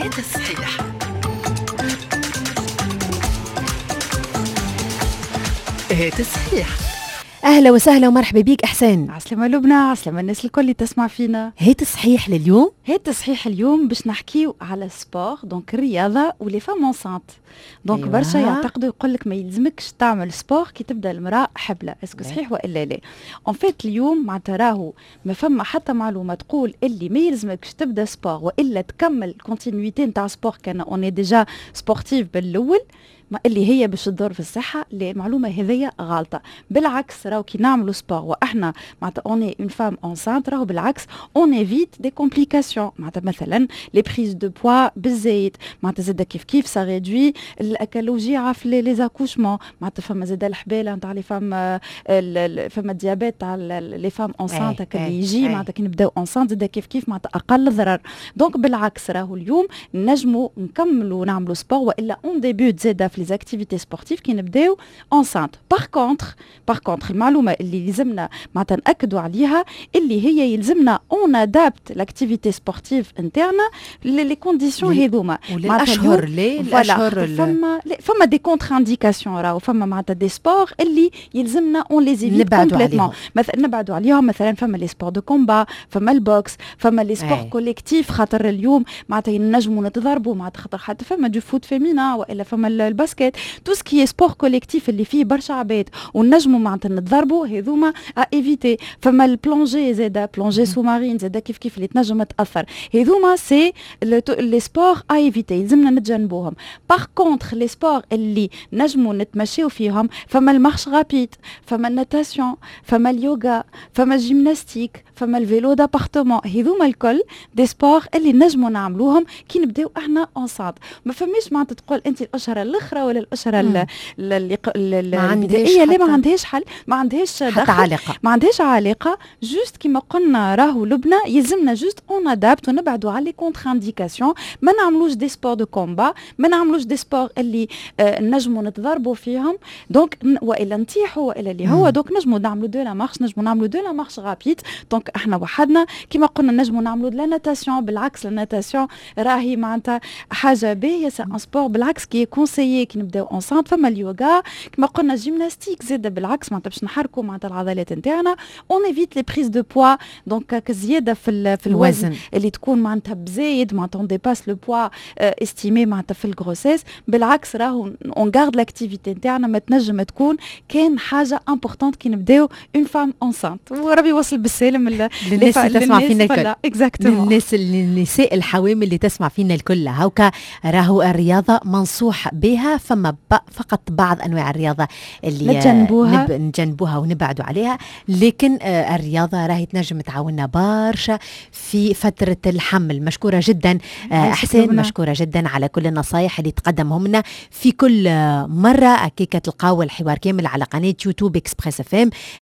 هات الصحيح. هات الصحيح. أهلا وسهلا ومرحبا بيك إحسان. عسلامة لبنى، عسلامة الناس الكل اللي تسمع فينا. هات الصحيح لليوم. هات الصحيح اليوم باش نحكيو على سبور، دونك الرياضة ولي فام انسانت. دونك أيوة. برشا يعتقدوا يقولك ما يلزمكش تعمل سبور كي تبدا المرأة حبلة، اسكو صحيح والا لا؟ اون فيت اليوم معناتها راهو ما فما حتى معلومة تقول اللي ما يلزمكش تبدا سبور والا تكمل كونتينيوتي نتاع سبور كان اوني ديجا سبورتيف بالاول، ما اللي هي باش تضر في الصحة. المعلومة هذيا غلطة، بالعكس راهو كي نعملوا سبور واحنا معناتها اوني اون فام انسانت راهو بالعكس اون ايفيت دي كومبليكاسيون. معناتها مثلا لي بريز دو بوا بالزيت، معناتها زاده كيف سا ريدوي الاكالوجي في لي زاكوشمون، معناتها فما زاده الحباله نتاع لي فام فما الديابيت تاع لي فام انسانت اللي يجي معناتها كي نبداو انسانت زاده كيف معناتها اقل ضرر. دونك بالعكس راهو اليوم نجموا نكملوا نعملوا سبور والا اون ديبيوت زاده les activités sportives qui نبداو enceinte. par contre المعلومة اللي لازمنا معناتها نأكدوا عليها اللي هي يلزمنا on adapte l'activité sportive interne les conditions هذوما. الأشهر فما دي كونتر انديكاسيون، راهو فما معناتها دي سبور اللي يلزمنا on les évite complètement. مثلا نبعدوا عليهم، مثلا فما لي سبور دو كومبا، فما البوكس، فما لي سبور كوليكتيف، خاطر اليوم معناتها نجموا نتضاربوا معناتها خاطر حتى فما دو فوت فيمينا والا فما الباسكيت، تو سكي سبور كوليكتيف اللي فيه برشا عباد ونجموا معناتها نتضربوا هذوما ايفيتي. فما البلونجي زاده، بلونجي سومارين زاده كيف اللي تنجم تاثر، هذوما سي لي سبور ايفيتي يلزمنا نتجنبوهم. باغ كونتر لي سبور اللي نجموا نتمشيو فيهم، فما المارش رابيد، فما الناتاسيون، فما اليوغا، فما الجيمناستيك، فما الفيلو دابارتمون، هذوما الكل دي سبور اللي نجموا نعملوهم كي نبداو احنا انصاد. ما فماش معناتها تقول انت الاشهر الاخرى ولا الاشهر البدائيه اللي ما عندهاش حل، ما عندهاش علاقه، ما عندهاش علاقه. جوست كيما قلنا راهو لبنى يلزمنا جوست اون ادابت ونبعدوا على لي كونتر انديكاسيون. ما نعملوش دي سبور دو كومبا، ما نعملوش دي سبور اللي نجموا نتضربوا فيهم، دونك والا نطيحوا والا اللي هو دونك نجموا نعملوا دو لا مارش، نجموا نعملوا دو لا مارش رابيد. دونك احنا وحدنا كيما قلنا نجموا نعملوا لا ناتاسيون، بالعكس لا ناتاسيون راهي معناتها حاجه باهيه، سي ان سبور بالعكس كي كونسيي كي نبداو انسانت. فما اليوغا كما قلنا، جيمناستيك زاده بالعكس معناتها باش نحركوا معناتها العضلات نتاعنا. اون ايفيت لي بريز دو بوا، دونك زياده في الوزن اللي تكون معناتها بزايد، معناتها اون ديباس لو بوا استيمي معناتها في الغروسيس. بالعكس راهو اون غارد لاكتيفيتي نتاعنا ما تنجم تكون كان حاجه امبورطونت كي نبداو اون فام انسانت. وربي يوصل بالسلام للناس اللي تسمع فينا الكل، اكزاكتومون النساء الحوامل اللي تسمع فينا الكل. هاكا راهو الرياضه منصوح بها، فما فقط بعض انواع الرياضه اللي نجنبوها ونبعدوا عليها، لكن الرياضه راهي تنجم تعاوننا برشا في فتره الحمل. مشكوره جدا احسان، مشكوره جدا على كل النصايح اللي تقدمهم لنا في كل مره. اكيد تلقاو الحوار كامل على قناه يوتيوب اكسبريس اف ام.